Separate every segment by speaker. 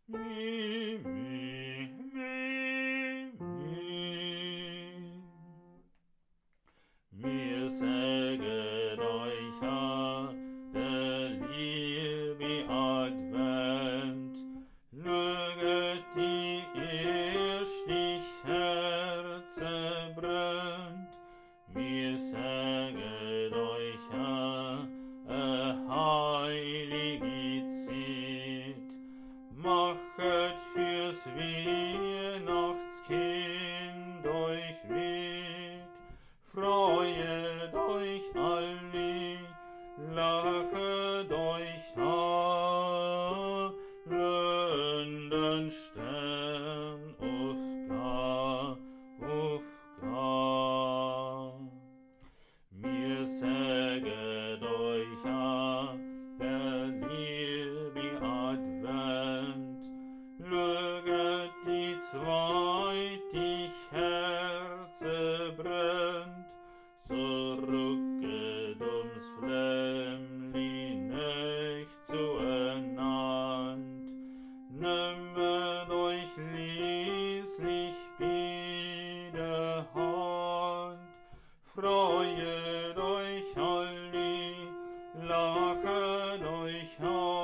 Speaker 1: Mi, mi, mi, mi. Mir säget euch der liebe Advent, löget die erst dich Herze brennt. Mir säget euch heilige Zeit, machet fürs Weihnachtskind euch weh. Freuet euch alle, lachet euch allen den Stern aufgab. Mir säget euch der liebe Advent, löget die zweitig Herze brennt, so rücket ums Flämmli nicht zueinander. Nehmet euch ließlich bei der Hand, freuet euch alle, lachet euch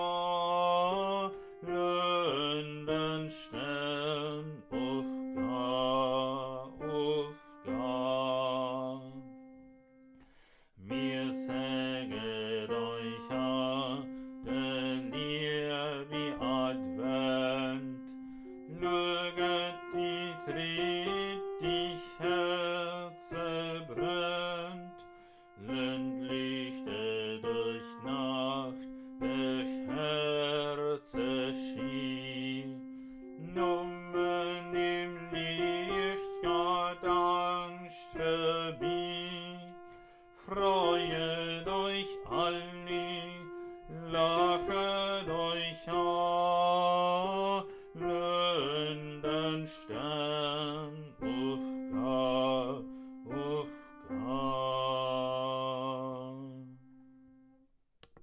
Speaker 1: allen den Stern aufgab. Mir säget euch der liebe Advent, löget die trittig Herze brennt, Ländlichte durch Nacht, durch Herze schien, nummen im Licht Gott Angst vorbei. Freuet euch alle, lachet euch